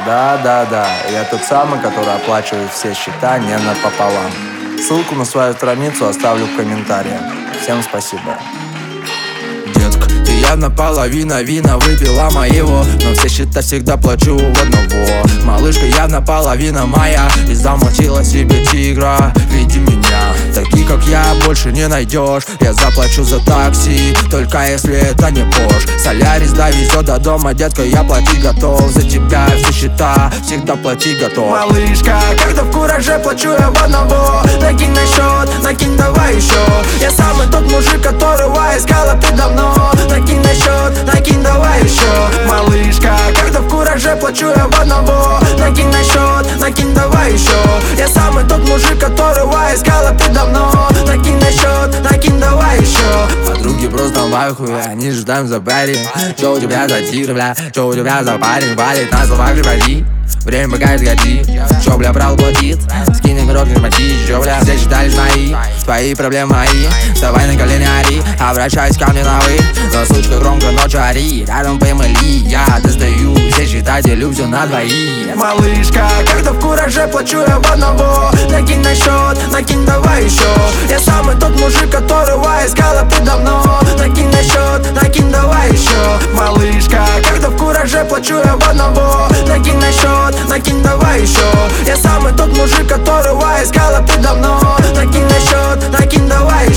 Да, я тот самый, который оплачивает все счета не напополам. Ссылку на свою страницу оставлю в комментариях. Всем спасибо. Детка, ты явно половина вина выпила моего, но все счета всегда плачу в одного. Малышка явно половина моя, и замутила себе тигра. Види меня, такие как я больше не найдешь. Я заплачу за такси, только если это не Пош. Солярис довезет до дома, детка, я платить готов. За тебя все счета всегда платить готов. Малышка, когда в кураже плачу я в одного. Накинь на счет, накинь давай еще. Я самый тот мужик, которого искала ты давно. Накинь на счет, накинь давай еще. Малышка, когда в кураже плачу я в одного. Накинь на счет, накинь давай еще. Я самый тот мужик, которого искала ты давно. Накинь на счет, накинь давай еще. Подруги просто лайхуя, они же там за парень. Что у тебя за тигр, бля, что у тебя за парень? Валит на словах же води, время пока сгоди. Что, бля, брал платит, скинем рот, не мочи. Что, бля, все считали мои, твои проблемы мои. Вставай на колени, ори, обращаюсь ко мне на вы. Но сучка громко ночью ори, рядом помыли. Я достаю, все счета делю все на двоих. Малышка, когда в кураже плачу я в одного. Накинь на счет, накинь давай еще. Я самый тот мужик, которого искала ты давно. Накинь на счет, накинь давай еще. Малышка, когда в кураже плачу я в одного. Накинь на счет, накинь давай еще. Я самый тот мужик, которого искала ты давно. Накинь на счет, накинь давай